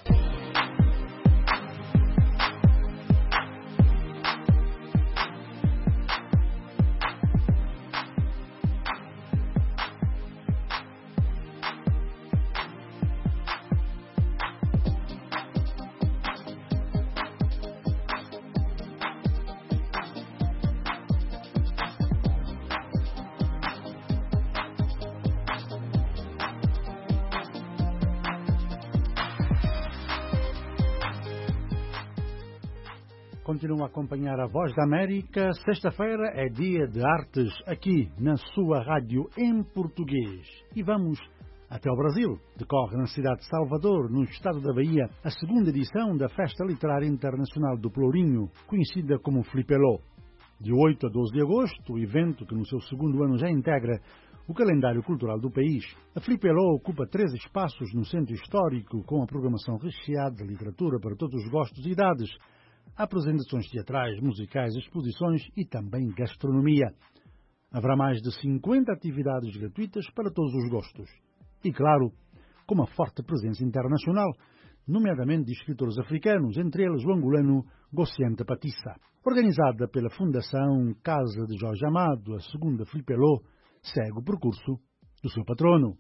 Continuam a acompanhar a Voz da América. Sexta-feira é dia de artes aqui na sua rádio em português. E vamos até ao Brasil. Decorre na cidade de Salvador, no estado da Bahia, a segunda edição da Festa Literária Internacional do Pelourinho, conhecida como Flipeló. De 8 a 12 de agosto, o evento que no seu segundo ano já integra o calendário cultural do país. A Flipeló ocupa 3 espaços no centro histórico, com a programação recheada de literatura para todos os gostos e idades, apresentações teatrais, musicais, exposições e também gastronomia. Haverá mais de 50 atividades gratuitas para todos os gostos. E, claro, com uma forte presença internacional, nomeadamente de escritores africanos, entre eles o angolano Gociente Patissa. Organizada pela Fundação Casa de Jorge Amado, a segunda Flipeló segue o percurso do seu patrono.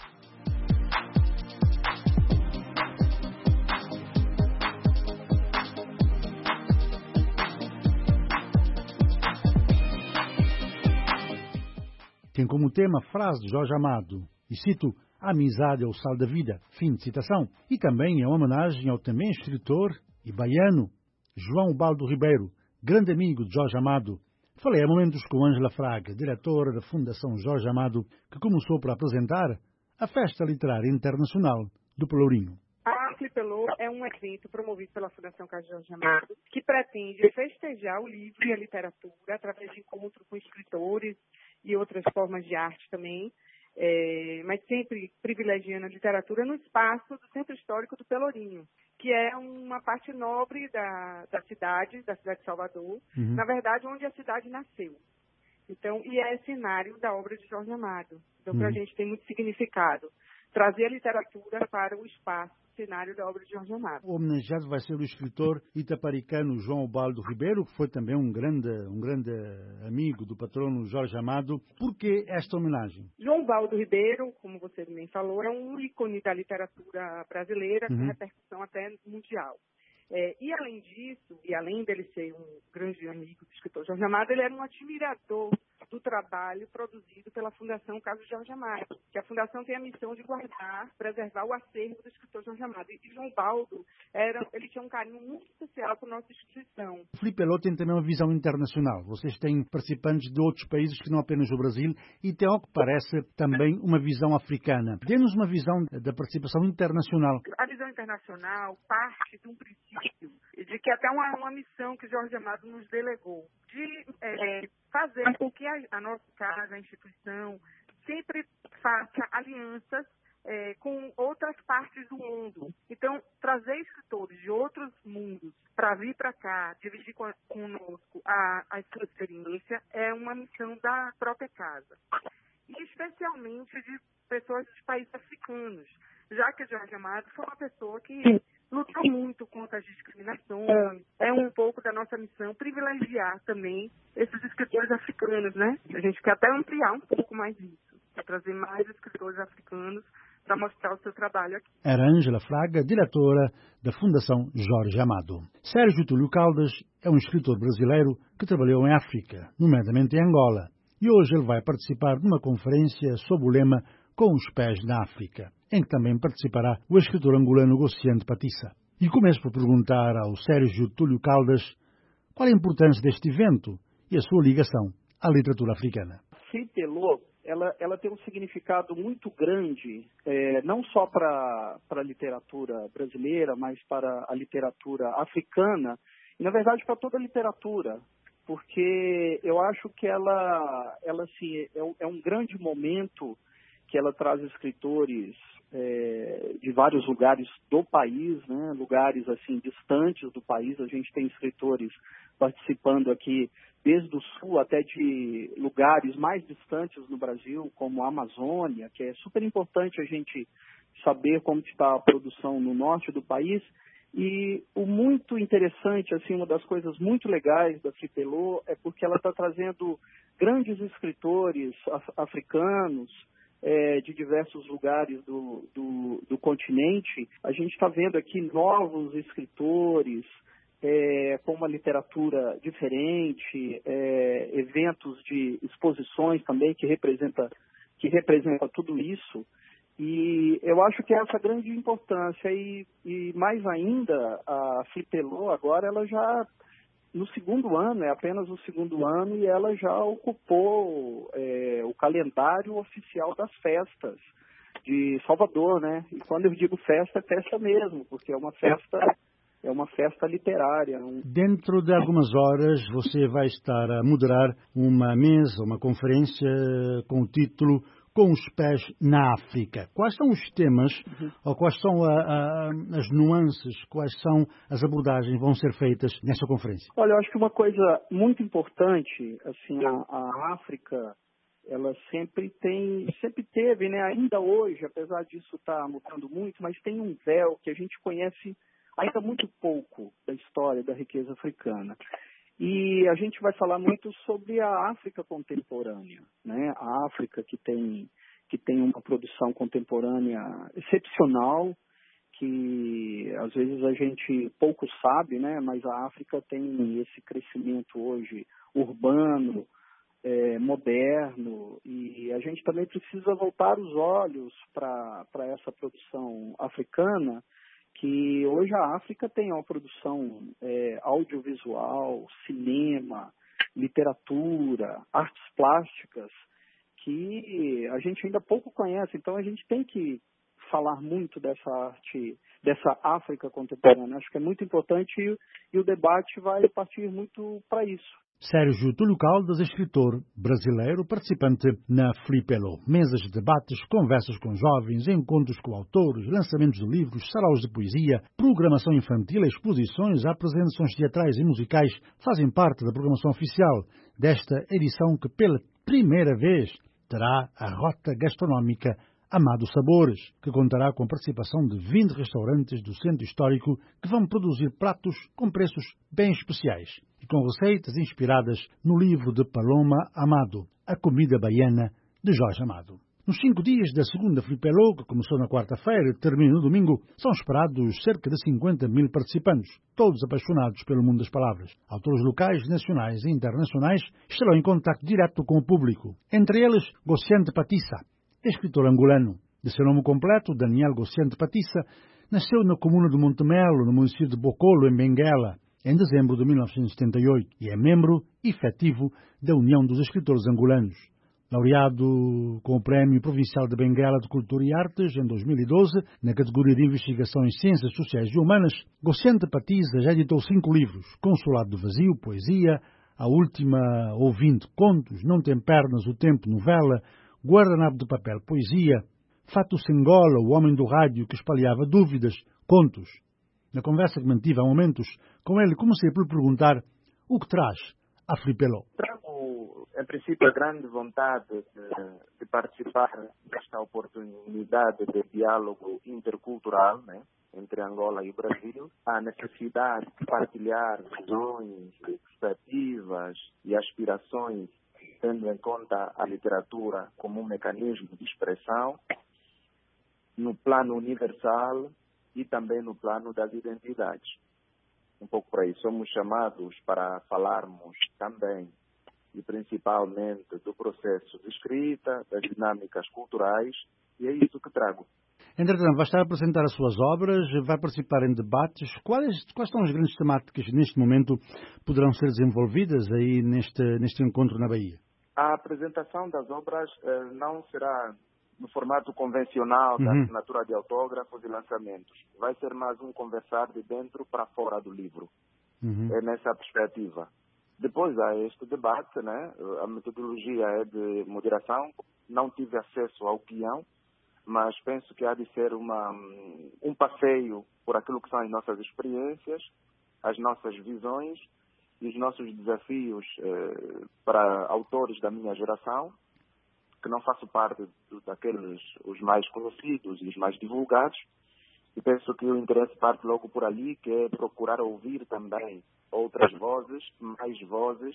Tem como tema a frase de Jorge Amado, e cito, "A amizade é o sal da vida", fim de citação, e também é uma homenagem ao também escritor e baiano João Baldo Ribeiro, grande amigo de Jorge Amado. Falei há momentos com Ângela Fraga, diretora da Fundação Jorge Amado, que começou por apresentar a Festa Literária Internacional do Pelourinho. A Flipeló é um evento promovido pela Fundação Casa de Jorge Amado, que pretende festejar o livro e a literatura através de encontros com escritores e outras formas de arte também, mas sempre privilegiando a literatura no espaço do Centro Histórico do Pelourinho, que é uma parte nobre da cidade de Salvador, na verdade, onde a cidade nasceu. Então, e é cenário da obra de Jorge Amado. Então, para a gente tem muito significado trazer a literatura para o espaço, cenário da obra de Jorge Amado. O homenageado vai ser o escritor itaparicano João Ubaldo Ribeiro, que foi também um grande amigo do patrono Jorge Amado. Por que esta homenagem? João Ubaldo Ribeiro, como você bem falou, é um ícone da literatura brasileira, com repercussão até mundial. E além disso, e além dele ser um grande amigo do escritor Jorge Amado, ele era um admirador do trabalho produzido pela Fundação Carlos Jorge Amado, que a Fundação tem a missão de guardar, preservar o acervo do escritor Jorge Amado. E João Baldo, ele tinha um carinho muito especial por nossa instituição. O Flipelô tem também uma visão internacional. Vocês têm participantes de outros países que não apenas o Brasil e tem, ao que parece, também uma visão africana. Dê-nos uma visão da participação internacional. A visão internacional parte de um princípio de que até uma missão que Jorge Amado nos delegou, de fazer com que a nossa casa, a instituição, sempre faça alianças com outras partes do mundo. Então, trazer escritores de outros mundos para vir para cá, dividir conosco a sua experiência, é uma missão da própria casa. E especialmente de pessoas de países africanos, já que Jorge Amado foi uma pessoa que lutou muito contra as discriminações. É um pouco da nossa missão privilegiar também esses escritores africanos, né? A gente quer até ampliar um pouco mais isso, para trazer mais escritores africanos para mostrar o seu trabalho aqui. Era Ângela Fraga, diretora da Fundação Jorge Amado. Sérgio Túlio Caldas é um escritor brasileiro que trabalhou em África, nomeadamente em Angola. E hoje ele vai participar de uma conferência sob o lema Com os Pés na África, em que também participará o escritor angolano Gociante Patissa. E começo por perguntar ao Sérgio Túlio Caldas qual a importância deste evento e a sua ligação à literatura africana. Flipelô, ela tem um significado muito grande, não só para a literatura brasileira, mas para a literatura africana, e na verdade para toda a literatura, porque eu acho que ela assim, é um grande momento que ela traz escritores de vários lugares do país, né? Lugares assim distantes do país. A gente tem escritores participando aqui desde o sul até de lugares mais distantes no Brasil, como a Amazônia, que é super importante a gente saber como está a produção no norte do país. E o muito interessante, assim, uma das coisas muito legais da Flipelô é porque ela está trazendo grandes escritores africanos, de diversos lugares do continente. A gente está vendo aqui novos escritores com uma literatura diferente, eventos de exposições também que representa tudo isso. E eu acho que é essa grande importância. E mais ainda, a Flipelô agora, ela já no segundo ano, é apenas o segundo ano, e ela já ocupou o calendário oficial das festas de Salvador, né? E quando eu digo festa, é festa mesmo, porque é uma festa literária. Dentro de algumas horas você vai estar a moderar uma mesa, uma conferência com o título Com os Pés na África. Quais são os temas, ou quais são as nuances, quais são as abordagens que vão ser feitas nessa conferência? Olha, eu acho que uma coisa muito importante, assim, a África, ela sempre teve, né, ainda hoje, apesar disso estar mudando muito, mas tem um véu que a gente conhece ainda muito pouco da história da riqueza africana. E a gente vai falar muito sobre a África contemporânea, né? A África que tem uma produção contemporânea excepcional, que às vezes a gente pouco sabe, né? Mas a África tem esse crescimento hoje urbano, moderno, e a gente também precisa voltar os olhos para essa produção africana, que hoje a África tem uma produção audiovisual, cinema, literatura, artes plásticas, que a gente ainda pouco conhece. Então a gente tem que falar muito dessa arte, dessa África contemporânea. Acho que é muito importante e o debate vai partir muito para isso. Sérgio Túlio Caldas, escritor brasileiro, participante na Flipelo. Mesas de debates, conversas com jovens, encontros com autores, lançamentos de livros, saraus de poesia, programação infantil, exposições, apresentações teatrais e musicais fazem parte da programação oficial desta edição que, pela primeira vez, terá a rota gastronómica Amado Sabores, que contará com a participação de 20 restaurantes do centro histórico que vão produzir pratos com preços bem especiais e com receitas inspiradas no livro de Paloma Amado, A Comida Baiana, de Jorge Amado. Nos 5 dias da segunda Flipelo, que começou na quarta-feira e termina no domingo, são esperados cerca de 50 mil participantes, todos apaixonados pelo mundo das palavras. Autores locais, nacionais e internacionais estarão em contacto direto com o público. Entre eles, Gociante Patissa, escritor angolano. De seu nome completo, Daniel Gociante Patissa, nasceu na comuna de Montemelo, no município de Bocolo, em Benguela, em dezembro de 1978, e é membro efetivo da União dos Escritores Angolanos. Laureado com o Prémio Provincial de Benguela de Cultura e Artes em 2012, na categoria de Investigação em Ciências Sociais e Humanas, Gociante Patissa já editou 5 livros: Consulado do Vazio, poesia, A Última Ouvinte, contos, Não Tem Pernas, O Tempo, novela, Guardanapo de Papel, poesia, Fato Sengola, O Homem do Rádio que espalhava dúvidas, contos. Na conversa que mantive há momentos com ele, comecei por perguntar o que traz a Flipelo. Trago, em princípio, a grande vontade de participar desta oportunidade de diálogo intercultural, né, entre Angola e o Brasil, a necessidade de partilhar visões, perspectivas e aspirações, tendo em conta a literatura como um mecanismo de expressão no plano universal e também no plano das identidades. Um pouco por aí. Somos chamados para falarmos também e principalmente do processo de escrita, das dinâmicas culturais, e é isso que trago. Entretanto, vai estar a apresentar as suas obras, vai participar em debates. Quais são as grandes temáticas que neste momento poderão ser desenvolvidas aí neste encontro na Bahia? A apresentação das obras não será no formato convencional da assinatura de autógrafos e lançamentos. Vai ser mais um conversar de dentro para fora do livro. É nessa perspectiva. Depois há este debate, né? A metodologia é de moderação. Não tive acesso ao guião, mas penso que há de ser um passeio por aquilo que são as nossas experiências, as nossas visões e os nossos desafios para autores da minha geração, que não faço parte daqueles os mais conhecidos e os mais divulgados, e penso que o interesse parte logo por ali, que é procurar ouvir também outras vozes, mais vozes,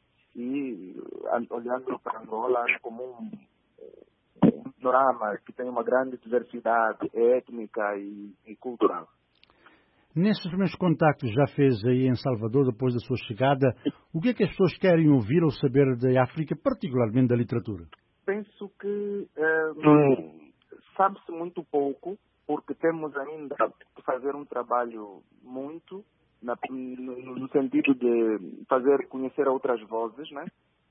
e olhando para Angola como um panorama que tem uma grande diversidade étnica e cultural. Nesses primeiros contactos já fez aí em Salvador, depois da sua chegada, o que é que as pessoas querem ouvir ou saber da África, particularmente da literatura? Penso que sabe-se muito pouco, porque temos ainda que fazer um trabalho muito, no sentido de fazer conhecer outras vozes, né?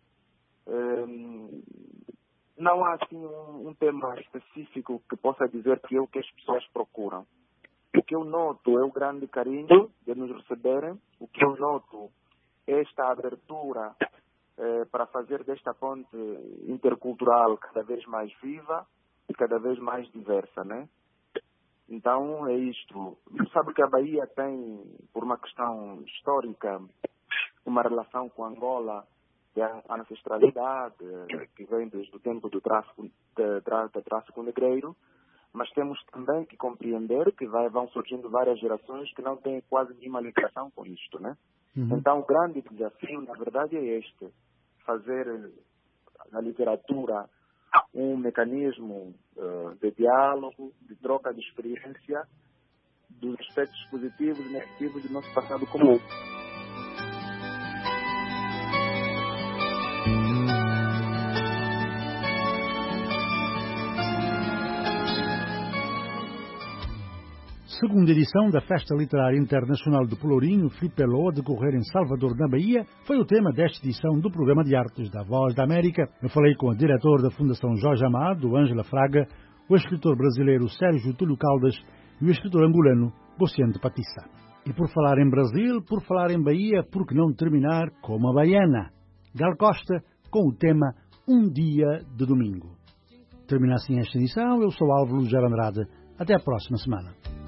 Não há assim um tema específico que possa dizer que é o que as pessoas procuram. O que eu noto é o grande carinho de nos receberem. O que eu noto é esta abertura para fazer desta ponte intercultural cada vez mais viva e cada vez mais diversa, né? Então é isto. Sabe que a Bahia tem, por uma questão histórica, uma relação com Angola de ancestralidade, que vem desde o tempo do tráfico negreiro, mas temos também que compreender que vão surgindo várias gerações que não têm quase nenhuma ligação com isto, né? Então o grande desafio, na verdade, é este: fazer na literatura um mecanismo de diálogo, de troca de experiência dos aspectos positivos e negativos do nosso passado comum. Segunda edição da Festa Literária Internacional de Pelourinho, Flipelo, a decorrer em Salvador, na Bahia, foi o tema desta edição do Programa de Artes da Voz da América. Eu falei com a diretora da Fundação Jorge Amado, Ângela Fraga, o escritor brasileiro Sérgio Túlio Caldas e o escritor angolano Gociante Patissa. E por falar em Brasil, por falar em Bahia, por que não terminar com uma baiana? Gal Costa com o tema Um Dia de Domingo. Termina assim esta edição. Eu sou Álvaro Lugero Andrade. Até a próxima semana.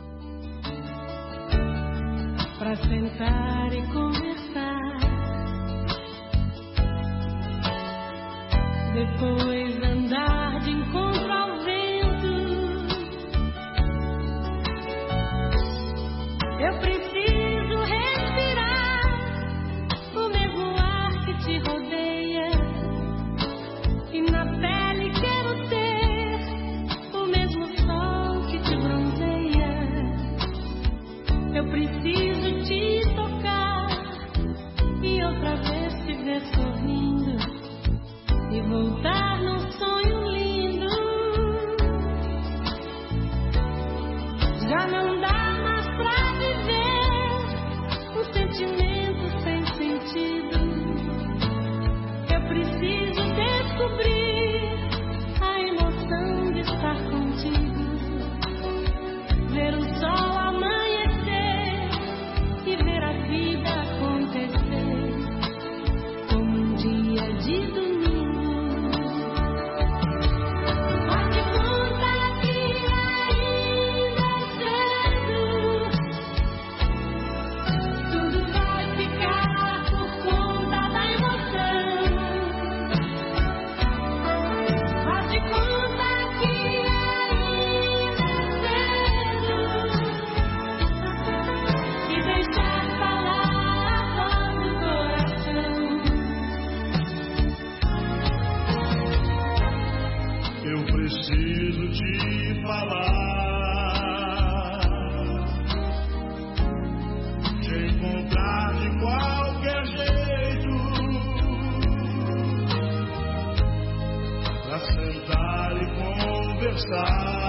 Para sentar e conversar, depois andar de encontro ao vento. Eu preciso respirar o mesmo ar que te rodeia, e na pele quero ter o mesmo sol que te bronzeia. Eu preciso te tocar e outra vez te ver sorrindo e voltar num sonho lindo. Já não dá mais pra viver um sentimento sem sentido. Eu preciso descobrir a emoção de estar contigo, ver o sol amanhecer e ver a vida acontecer como um dia de domingo. Preciso te falar, te encontrar de qualquer jeito, pra sentar e conversar,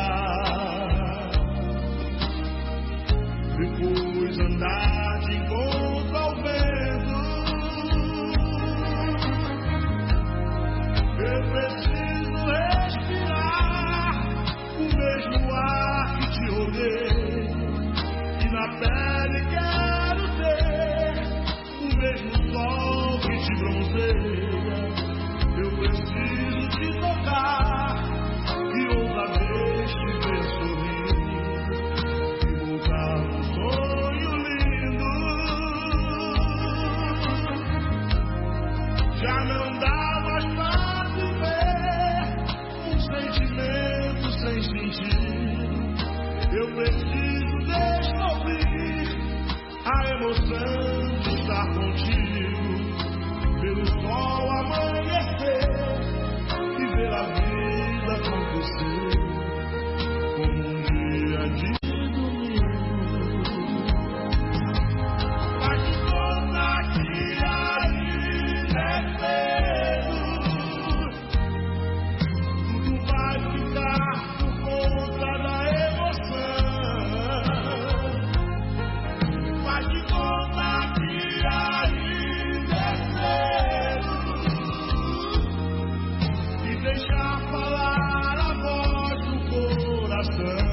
depois andar de encontro ao vento. Eu preciso respirar o mesmo ar que te rodeia, e na pele quero ter o mesmo sol que te bronzeia. Eu preciso te tocar e outra vez te ver sorrir e voltar num sonho lindo. Já não dá mais pra viver um sentimento sem sentido. Eu preciso descobrir a emoção de estar contigo, ver o sol amanhecer e ver a vida acontecer como um dia de domingo. Mas te conta que ainda é cedo, tudo vai ficar por conta da emoção. Mas te conta que ainda é cedo, e deixar falar a voz do coração.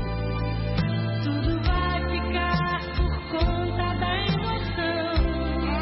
Tudo vai ficar por conta da emoção.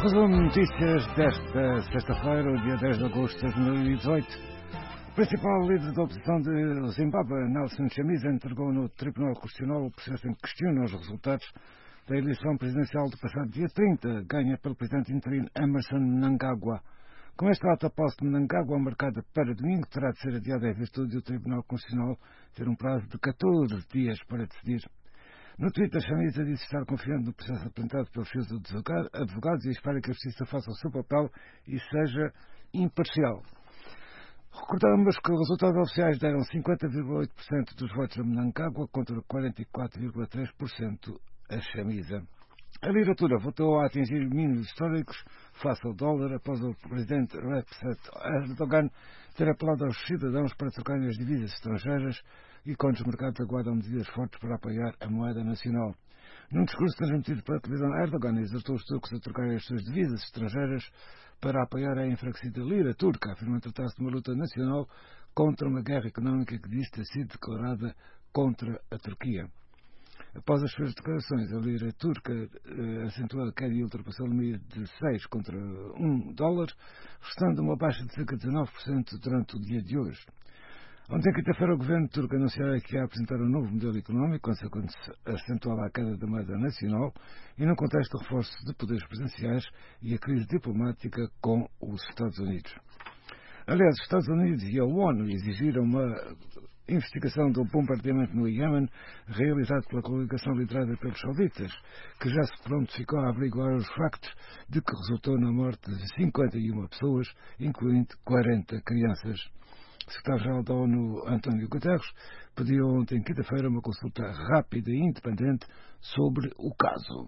Resumo de notícias desta sexta-feira, dia 10 de agosto de 2018. O principal líder da oposição de Zimbábue, Nelson Chamisa, entregou no Tribunal Constitucional o processo em que questiona os resultados da eleição presidencial do passado dia 30, ganha pelo presidente interino Emmerson Mnangagwa. Com esta ato, a posse de Mnangagwa, marcada para domingo, terá de ser adiada em virtude do Tribunal Constitucional ter um prazo de 14 dias para decidir. No Twitter, Chamisa disse estar confiante no processo apresentado pelos seus advogados e espera que a Justiça faça o seu papel e seja imparcial. Recordamos que os resultados oficiais deram 50,8% dos votos a Mnangagwa contra 44,3% a Chamisa. A literatura voltou a atingir mínimos históricos face ao dólar após o presidente Recep Erdogan ter apelado aos cidadãos para trocarem as divisas estrangeiras e quando os mercados aguardam medidas fortes para apoiar a moeda nacional. Num discurso transmitido pela televisão, Erdogan exortou os turcos a trocarem as suas divisas estrangeiras para apoiar a enfraquecida lira turca, afirmando tratar-se de uma luta nacional contra uma guerra económica que diz ter sido declarada contra a Turquia. Após as suas declarações, a lira turca acentuou a queda e ultrapassou o limite de 6 contra $1, restando uma baixa de cerca de 19% durante o dia de hoje. Ontem, quinta-feira, o governo turco anunciou que ia apresentar um novo modelo económico, quando se acentuava a queda da moeda nacional e num contexto de reforço de poderes presidenciais e a crise diplomática com os Estados Unidos. Aliás, os Estados Unidos e a ONU exigiram uma investigação do bombardeamento no Iêmen realizado pela coligação liderada pelos sauditas, que já se prontificou a averiguar os factos de que resultou na morte de 51 pessoas, incluindo 40 crianças. O secretário-geral da ONU, António Guterres, pediu ontem, quinta-feira, uma consulta rápida e independente sobre o caso.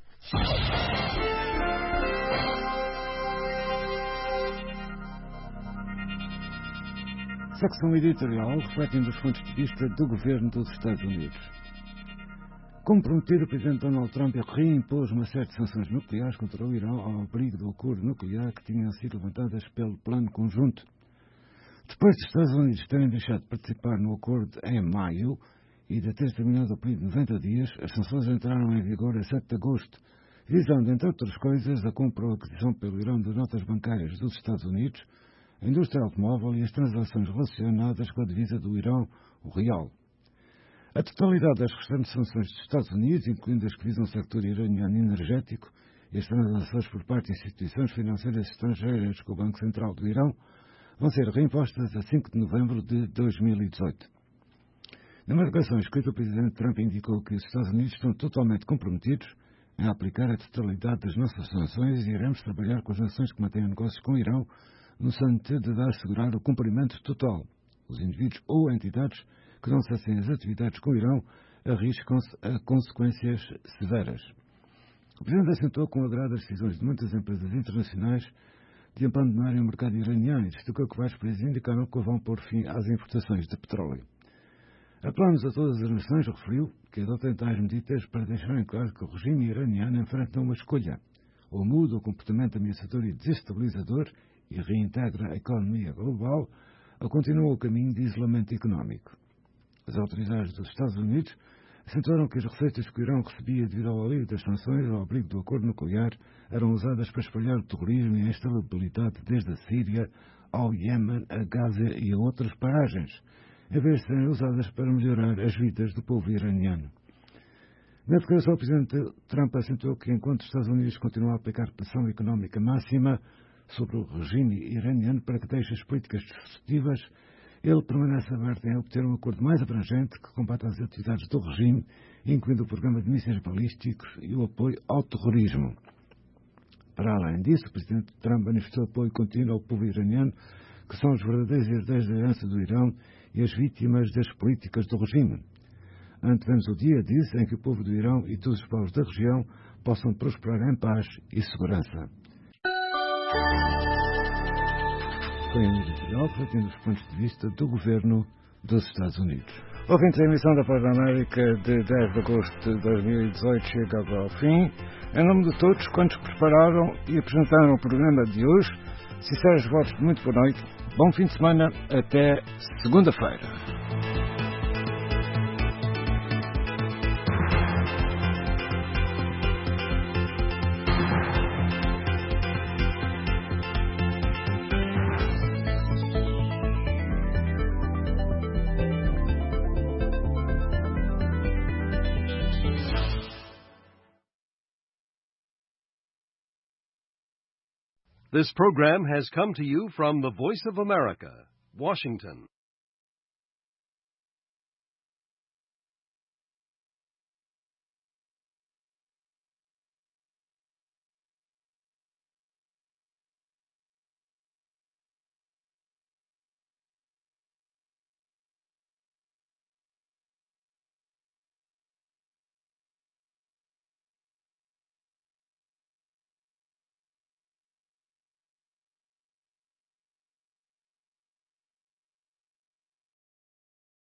Secção editorial refletindo os pontos de vista do governo dos Estados Unidos. Como prometido, o presidente Donald Trump reimpôs uma série de sanções nucleares contra o Irão ao abrigo do acordo nuclear que tinham sido levantadas pelo Plano Conjunto. Depois dos Estados Unidos terem deixado de participar no acordo em maio e de ter terminado o período de 90 dias, as sanções entraram em vigor a 7 de agosto, visando, entre outras coisas, a compra ou aquisição pelo Irão de notas bancárias dos Estados Unidos, a indústria automóvel e as transações relacionadas com a divisa do Irão, o real. A totalidade das restantes sanções dos Estados Unidos, incluindo as que visam o sector iraniano energético e as transações por parte de instituições financeiras estrangeiras com o Banco Central do Irão, vão ser reimpostas a 5 de novembro de 2018. Numa declaração escrita, o presidente Trump indicou que os Estados Unidos estão totalmente comprometidos em aplicar a totalidade das nossas sanções e iremos trabalhar com as nações que mantêm negócios com o Irão no sentido de assegurar o cumprimento total. Os indivíduos ou entidades que não cessem as atividades com o Irão arriscam-se a consequências severas. O presidente acentuou com agrado as decisões de muitas empresas internacionais de abandonarem o mercado iraniano e destacou que vários países indicaram que vão pôr fim às importações de petróleo. Apelamos a todas as nações, referiu, que adotem tais medidas para deixarem claro que o regime iraniano enfrenta uma escolha. Ou muda o comportamento ameaçador e desestabilizador e reintegra a economia global, ou continua o caminho de isolamento económico. As autoridades dos Estados Unidos acentuaram que as receitas que o Irão recebia devido ao alívio das sanções ao abrigo do acordo nuclear eram usadas para espalhar o terrorismo e a instabilidade desde a Síria ao Iêmen, a Gaza e a outras paragens, em vez de serem usadas para melhorar as vidas do povo iraniano. Na declaração, o presidente Trump acentuou que enquanto os Estados Unidos continuam a aplicar pressão económica máxima sobre o regime iraniano para que deixe as políticas destrutivas, ele permanece aberto em obter um acordo mais abrangente que combata as atividades do regime, incluindo o programa de mísseis balísticos e o apoio ao terrorismo. Para além disso, o presidente Trump manifestou apoio contínuo ao povo iraniano, que são os verdadeiros herdeiros da herança do Irão e as vítimas das políticas do regime. Antevemos o dia, disse, em que o povo do Irão e todos os povos da região possam prosperar em paz e segurança. Foi um editorial refletindo os pontos de vista do governo dos Estados Unidos. Ouvintes, a emissão da Voz da América de 10 de agosto de 2018 chega ao fim. Em nome de todos quantos prepararam e apresentaram o programa de hoje, sinceros votos de muito boa noite, bom fim de semana, até segunda-feira. This program has come to you from the Voice of America, Washington.